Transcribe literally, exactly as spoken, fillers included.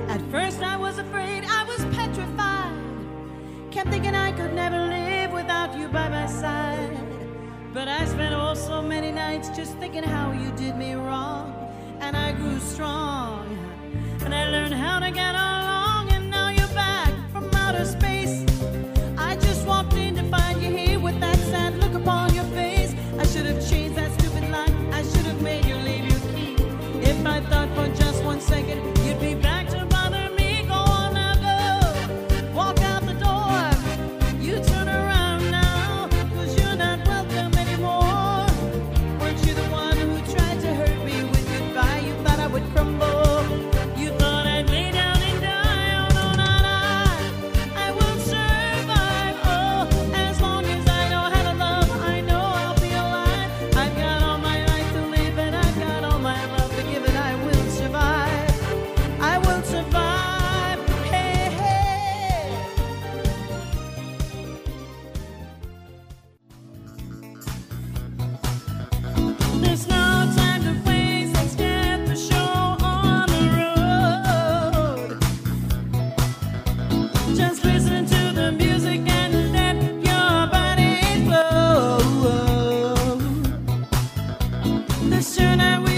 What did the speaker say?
At first I was afraid, I was petrified. Kept thinking I could never live without you by my side. But I spent oh so many nights just thinking how you did me wrong. And I grew strong, and I learned how to get along. And now you're back from outer space. I just walked in to find you here with that sad look upon your face. I should have changed that stupid line. I should have made you leave your key. If I thought for just one second you'd be back to bother me. Go on now, go. Walk out the door. You turn around now, 'cause you're not welcome anymore. Weren't you the one who tried to hurt me with goodbye? You thought I would crumble. You thought I'd lay down and die. Oh no, not I. I will survive. Oh, as long as I know how to love, I know I'll be alive. I've got all my life to live, and I've got all my love to give, and I will survive. I will survive. Hey, hey. There's no time to waste. Let's get the show on the road. Just listen to the music and let your body flow. The sooner we